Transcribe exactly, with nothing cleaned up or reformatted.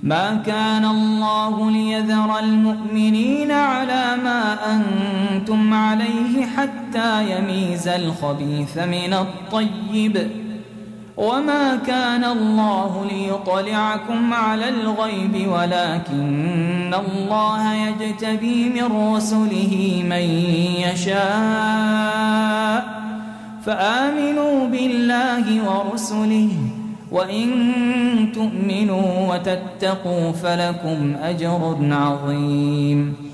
ما كان الله ليذر المؤمنين على ما أنتم عليه حتى يميز الخبيث من الطيب، وما كان الله ليطلعكم على الغيب ولكن الله يجتبي من رسله من يشاء، فآمنوا بالله ورسله، وإن تؤمنوا وتتقوا فلكم أجر عظيم.